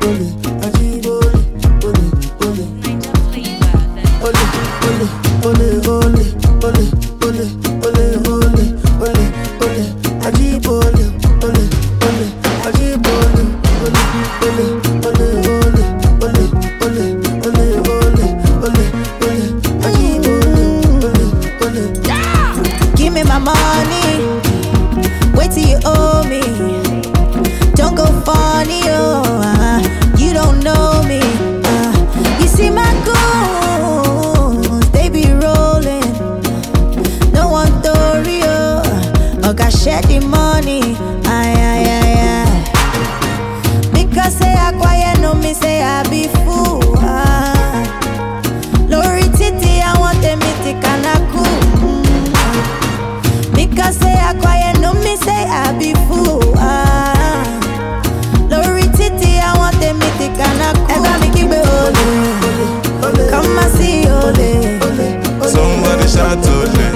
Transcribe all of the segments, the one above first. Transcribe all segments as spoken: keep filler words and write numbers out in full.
ole, ajibole, ole, ole. Ole, ole, ole, ole, ole, ole, ole, ole, ole, ole, ajibole, ole, ole, ajibole, ole, ole, ole, ole, ole, ole, ole, ole, ole, ole, ajibole, ole, ole. Give me my money, wait till you owe me. Don't go funny, oh, uh, you don't know me. Uh, you see my goons, they be rolling. No one story, oh, I got share the money. Aye, aye, aye, aye. Because say I quiet, no me say I be fool. Ah. Lori Titi, I want them to kanaku. Because say I quiet, no me say I be fool. Ah. Lori Titi, I want them to kanaku. Ever me keep it ole. Come and see ole. Somebody shout ole.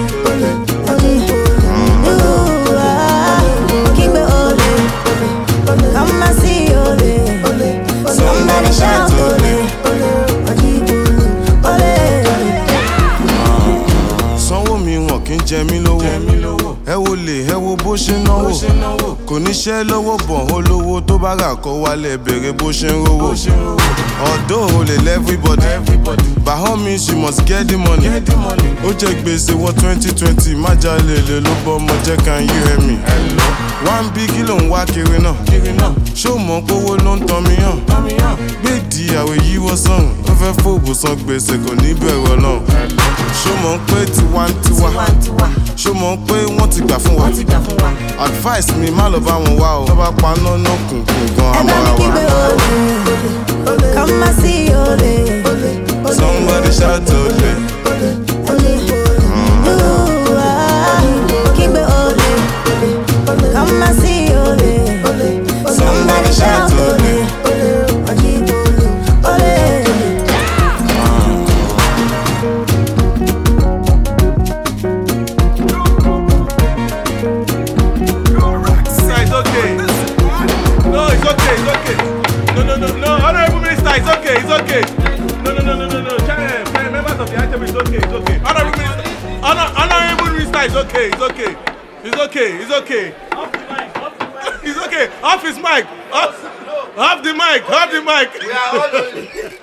Ooh, ah. Keep it ole. Come and see ole. Somebody shout ole. Ole. Sanwó mi wọn kì í jẹ mí lówó. Ẹ wo lè ẹ wo bó ṣe náwó. Kò níṣẹ́ lọ́wọ́ bọ̀ olówó tó bá rà kọ́ wálé bèrè bó ṣe ń rówó. Although o lè everybody, by all means you must get the money. Ó jẹ gbèsè wọ twenty twenty, má jalè lè ló bọ́ ọmọ jẹ́ can you hear me? One big kilo ń wá kiri náà. Ṣó mọ̀ pé owó ló ń tan mi hàn? Gbèdì àwẹ̀ yíwọ́ sọ̀hún. Ó fẹ́ fòbù san gbèsè kò ní bẹ̀rù Ọlọ́run. Ṣó mọ̀ pé tiwantiwa? Ṣó mọ̀ pé wọ́n ti gbà fún wa? Advice mi má lọ bá wọn wá o. Tó bá paná náà kùnkùn gan amọ́ra wa. Come and see ole. Somebody shout ole. Ooh, ah. Keep it ole. Come and see ole. Somebody shout ole. Ole. It's okay. No, it's okay, it's okay. No, no, no, no. Honorable Minister, it's okay, it's okay. No, no, no, no, no, no. Channel, members of the item, it's okay, it's okay. Honorable Minister, honor, honorable Minister, it's okay, it's okay. It's okay, it's okay. Off the mic, off the mic. It's okay. Off his mic. Off, off the mic, off the mic. We are all